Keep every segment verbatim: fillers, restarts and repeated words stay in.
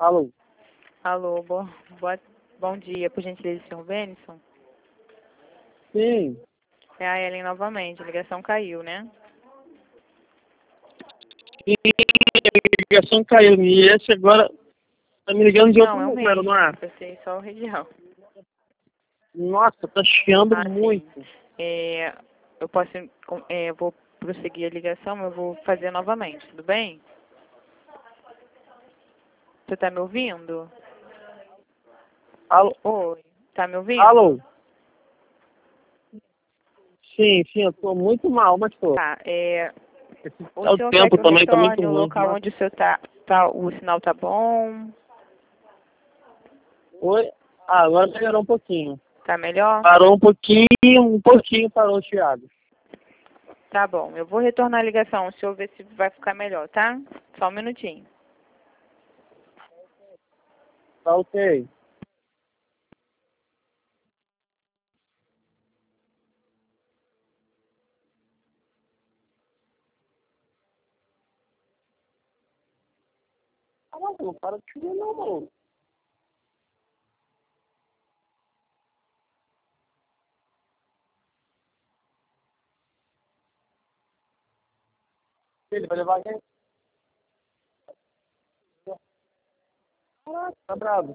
Alô? Alô, bo, boa, bom dia, por gentileza, senhor Benison? Sim. É a Ellen novamente, a ligação caiu, né? Sim, a ligação caiu. E esse agora tá me ligando de outro Não, é o número, mesmo, não é? passei só o região. Nossa, tá chiando Ah, muito. sim. É, eu posso, é, eu vou prosseguir a ligação, eu vou fazer novamente, tudo bem? Você tá me ouvindo? Alô? Oi, tá me ouvindo? Alô? Sim, sim, eu tô muito mal, mas tô. Tá, é, Esse, o é o senhor quer tempo que eu também tá muito retorne o ruim. local Nossa. onde o senhor tá, tá, o sinal tá bom? Oi? Ah, agora melhorou um pouquinho. Tá melhor? Parou um pouquinho, um pouquinho parou, Thiago. Tá bom, eu vou retornar a ligação, deixa eu ver se vai ficar melhor, tá? Só um minutinho. Tá ok. Ah, não, não para de chover não, mano. Ele vai levar quem? Ah, tá bravo.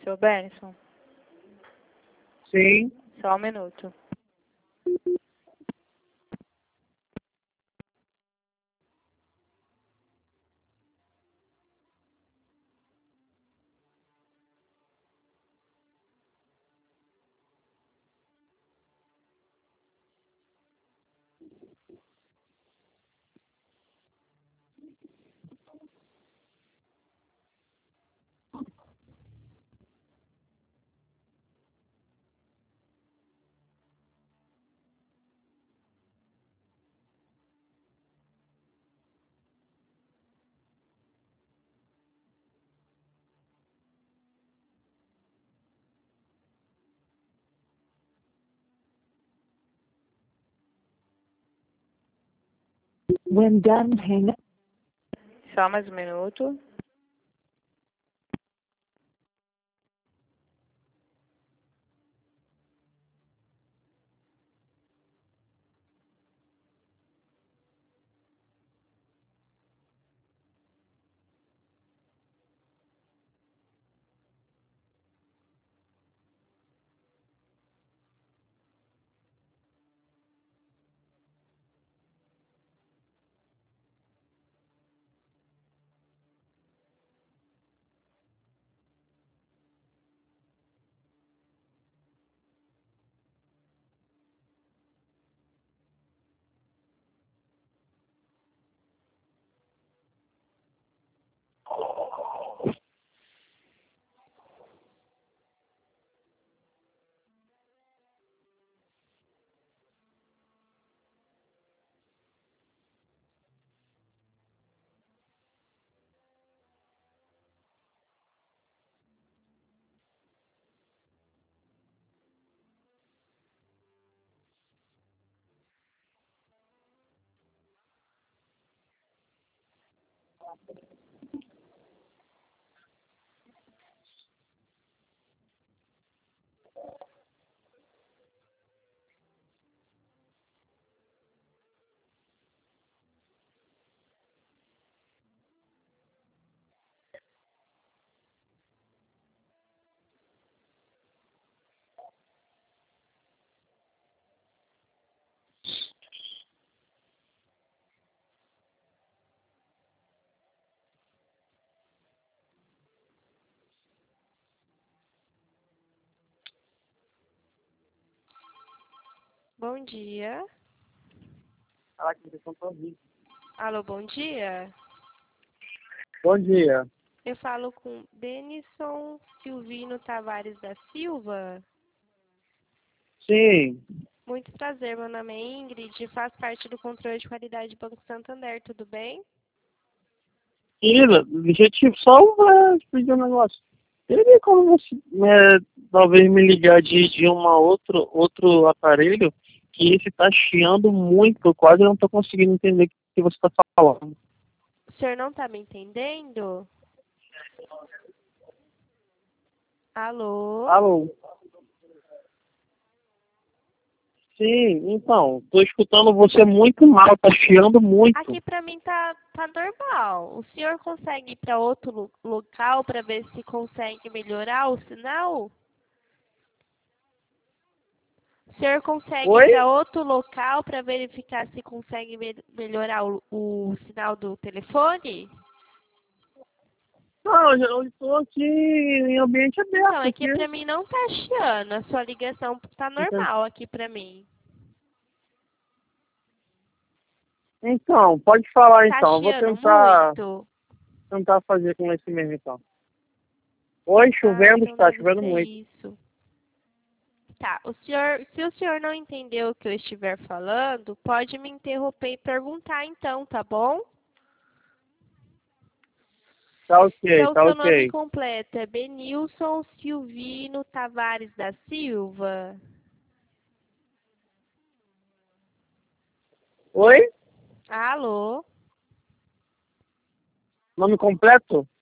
Seu Benson, Sim. só um minuto. When done, hang up. Só mais um minuto. Bom dia. Caraca, vocês estão tão horríveis. Alô, bom dia. Bom dia. Eu falo com Denison Silvino Tavares da Silva. Sim. Muito prazer, meu nome é Ingrid, faço parte do controle de qualidade do Banco Santander, tudo bem? Ira, objetivo só é, pedir um negócio. Teria como você, é, talvez me ligar de, de uma outro, outro aparelho que esse tá chiando muito, eu quase não tô conseguindo entender o que você tá falando. O senhor não está me entendendo? Alô? Alô? Sim, então, tô escutando você muito mal, tá chiando muito. Aqui pra mim tá, tá normal. O senhor consegue ir para outro lo- local para ver se consegue melhorar o sinal? O senhor consegue ir Oi? para outro local para verificar se consegue me- melhorar o, o sinal do telefone? Não, eu estou aqui em ambiente Então, aberto aqui aqui. pra mim não tá chiando. A sua ligação tá normal aqui pra mim. Então, pode falar Tá então. Eu vou chiando tentar, muito? tentar fazer com esse mesmo então. Oi, Ah, chovendo, então está deve chovendo ser muito. isso. Tá, o senhor, se o senhor não entendeu o que eu estiver falando, pode me interromper e perguntar então, tá bom? Tá ok, Então, o tá seu nome ok. completo é Benilson Silvino Tavares da Silva? Oi? Alô? Nome completo?